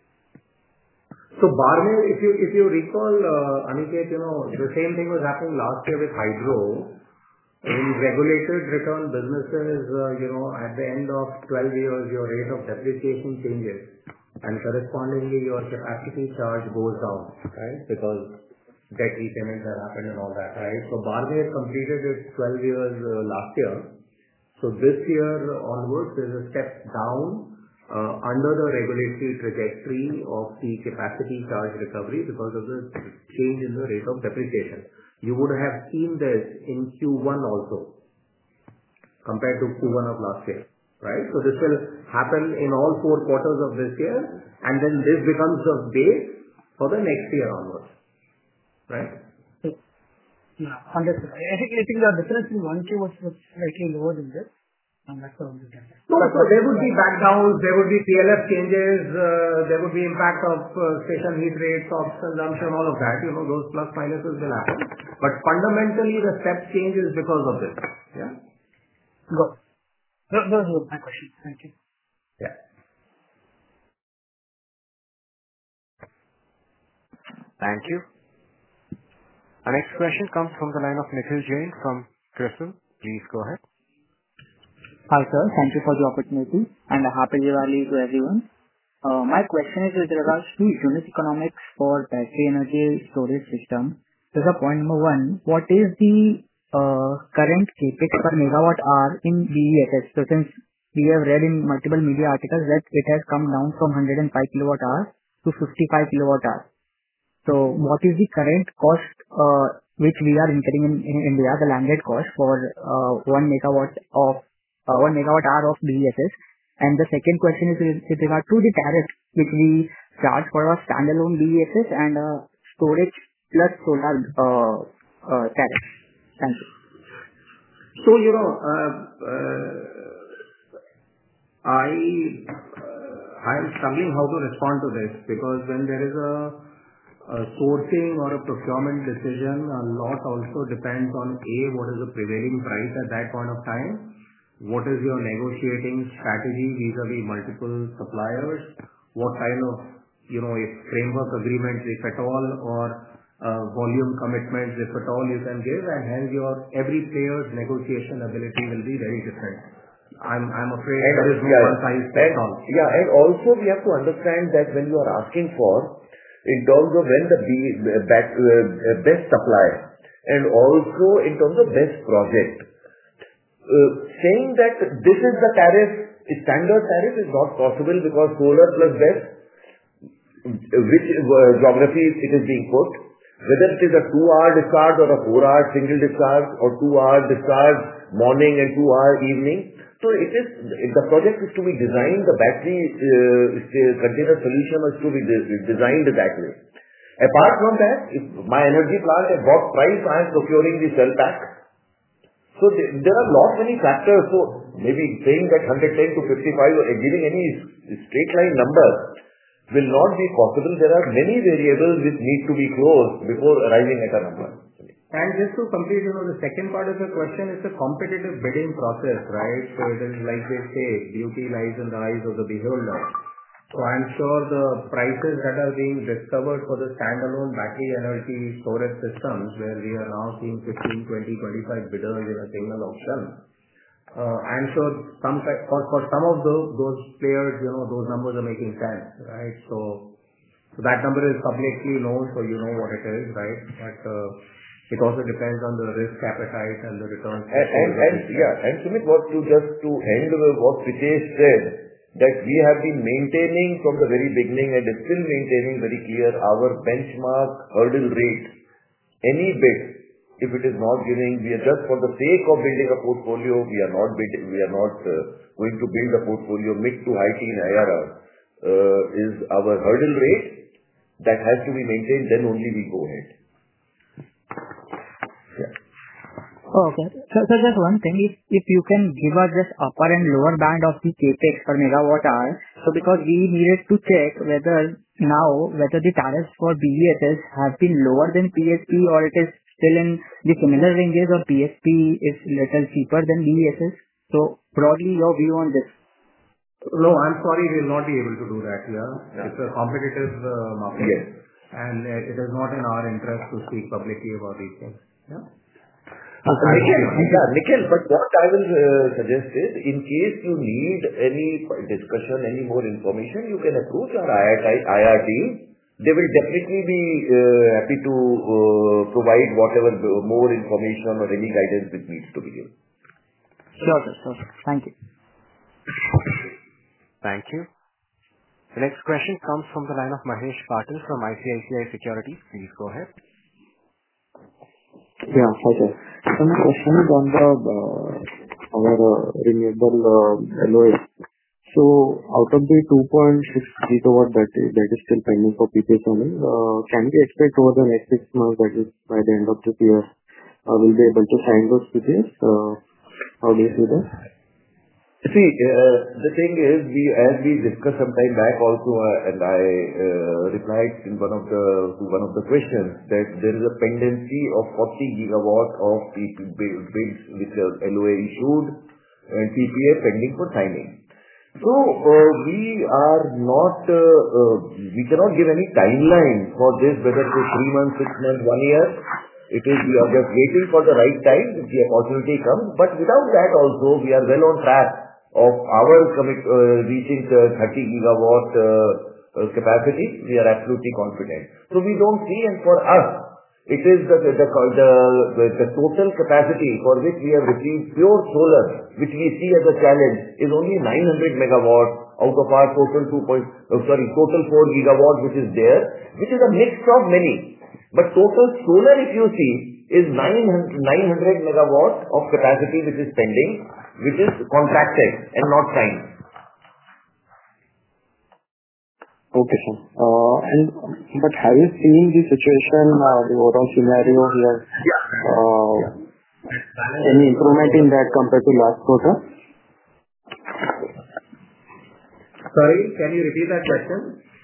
So Barmer, if you if you recall, uh, Aniket, you know, the same thing was happening last year with hydro. In regulated return businesses, uh, you know, at the end of twelve years, your rate of depreciation changes, and correspondingly your capacity charge goes down, right? Because debt repayments have happened and all that, right? So Barmer completed its twelve years uh, last year. So this year onwards, there's a step down uh, under the regulatory trajectory of the capacity charge recovery because of the change in the rate of depreciation. You would have seen this in Q one also, compared to Q one of last year, right? So this will happen in all four quarters of this year, and then this becomes the base for the next year onwards, right? yeah, understood. I think, I think the difference in one Q was, was slightly lower than this. And that's the only difference. So, so there would be back downs, there would be P L F changes, uh, there would be impact of uh, station heat rates, of consumption, all of that. You know, those plus minuses will happen. But fundamentally, the step change is because of this. Yeah. Good. Those, those were my questions. Thank you. Yeah. Thank you. Our next question comes from the line of Nikhil Jain from Crystal. Please go ahead. Hi, sir. Thank you for the opportunity, and a happy Diwali to everyone. Uh, my question is with regards to unit economics for battery energy storage system. So the point number one, what is the uh, current capex per megawatt hour in B E S S? So since we have read in multiple media articles that it has come down from one hundred five kilowatt hours to fifty-five kilowatt hours. So what is the current cost uh, which we are incurring in, in India, the landed cost for uh, one megawatt of uh, one megawatt hour of B E S S, The second question is with regard to the tariff which we charge for our standalone B E S S and storage plus solar uh, uh, tariff. Thank you. So, you know, uh, uh, I uh, I am struggling how to respond to this, because when there is a, a sourcing or a procurement decision, a lot also depends on A, what is the prevailing price at that point of time, what is your negotiating strategy vis-a-vis multiple suppliers, what kind of, you know, if framework agreements, if at all, or uh, volume commitments, if at all you can give, and hence your every player's negotiation ability will be very different. I'm I'm afraid And, there is no yeah, one size fits all. Yeah, and also we have to understand that when you are asking for, in terms of when the B, back, uh, best supply, and also in terms of best project, uh, saying that this is the tariff, standard tariff is not possible, because solar plus best, which uh, geography it is being put, whether it is a two hour discharge or a four hour single discharge, or two hour discharge morning and two hour evening. So it is, the project is to be designed, the battery uh, container solution is to be designed that way. Apart from that, if my energy plant at what price I am procuring the cell pack. So there, there are lot many factors. So maybe saying that one hundred ten to fifty-five or giving any straight line number will not be possible. There are many variables which need to be closed before arriving at a number. And just to complete, you know, the second part of the question is a competitive bidding process, right? So it is like they say, beauty lies in the eyes of the beholder. So I'm sure the prices that are being discovered for the standalone battery energy storage systems, where we are now seeing fifteen, twenty, twenty-five bidders in a single auction, uh, I'm sure some for, for some of those, those players, you know, those numbers are making sense, right? So, so that number is publicly known, so you know what it is, right? But uh, it also depends on the risk appetite and the returns. And, and, and yeah, and Sumit, what to just to end with what Pritesh said, that we have been maintaining from the very beginning and is still maintaining very clear our benchmark hurdle rate. Any bid, if it is not giving, we are just for the sake of building a portfolio, we are not bid, we are not uh, going to build a portfolio mid to high teen I R R, uh, is our hurdle rate. That has to be maintained, then only we go ahead. Oh, okay. So, so just one thing, if, if you can give us just upper and lower band of the capex per megawatt hour, so because we needed to check whether now, whether the tariffs for B E S S have been lower than P S P, or it is still in the similar ranges, or P S P is little cheaper than B E S S. So broadly your view on this. No, I'm sorry, we will not be able to do that here. Yeah. It's a competitive uh, market. Yes. And uh, it is not in our interest to speak publicly about these things. Yeah. Uh, Nikhil, yeah, Nikhil, but what I will uh, suggest is, in case you need any discussion, any more information, you can approach our I R team. They will definitely be uh, happy to uh, provide whatever more information or any guidance which needs to be given. Sure, sir. Sure. Thank you. Thank you. The next question comes from the line of Mahesh Patil from I C I C I Securities. Please go ahead. Yeah, hi sir. So my question is on the uh, our uh, renewable uh, L O A. So out of the two point six gigawatt that is, that is still pending for P P A signing, uh, can we expect over the next six months, that is by the end of this year, uh, we'll be able to sign those P P As? Uh, how do you see that? See, uh, the thing is, we as we discussed some time back also, uh, and I uh, replied in one of the to one of the questions, that there is a pendency of forty gigawatt of bids which are L O A issued and P P A pending for signing. So uh, we are not, uh, uh, we cannot give any timeline for this, whether it is three months, six months, one year. It is, we are just waiting for the right time if the opportunity comes. But without that also, we are well on track of our commit, uh, reaching uh, thirty gigawatt uh, uh, capacity. We are absolutely confident. So we don't see, and for us, it is the, the, the, the, the total capacity for which we have received pure solar, which we see as a challenge, is only nine hundred megawatts out of our total two point, oh, sorry, total four gigawatt which is there, which is a mix of many. But total solar, if you see, is nine hundred megawatt of capacity which is pending, which is contracted and not signed. Okay, sir. Uh, and but have you seen the situation, uh, the overall scenario here? Uh, any improvement in that compared to last quarter? Sorry, can you repeat that question?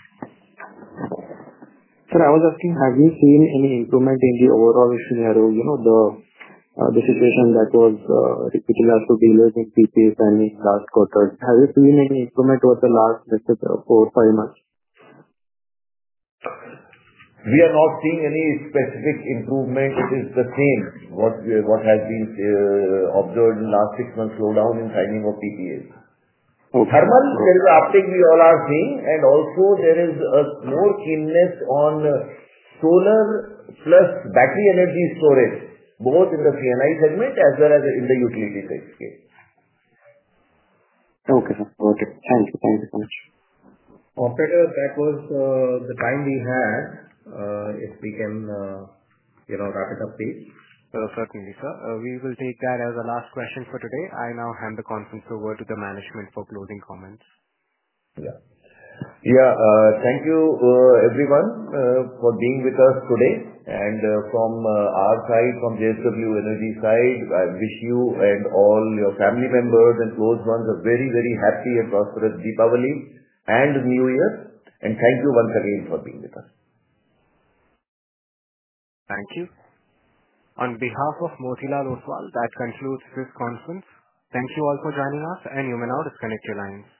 Sir, I was asking, have you seen any improvement in the overall scenario? You know, the uh, the situation that was uh, with regards to dealers in P P As and in last quarter. Have you seen any improvement over the last, let's say, four or five months? We are not seeing any specific improvement. It is the same, what what has been uh, observed in last six months slowdown in signing of P P As. Okay. Thermal, there is an uptick we all are seeing, and also there is a more keenness on uh, solar plus battery energy storage, both in the C N I segment as well as in the utility scale. Okay, sir. Okay. Thank you. Thank you so much. Operator, that was uh, the time we had. Uh, if we can, uh, you know, wrap it up, please. Uh, certainly, sir. Uh, we will take that as the last question for today. I now hand the conference over to the management for closing comments. Yeah. Yeah. Uh, thank you, uh, everyone, uh, for being with us today. And uh, from uh, our side, from J S W Energy side, I wish you and all your family members and close ones a very, very happy and prosperous Deepavali and New Year. And thank you once again for being with us. Thank you. On behalf of Motilal Oswal, that concludes this conference. Thank you all for joining us, and you may now disconnect your lines.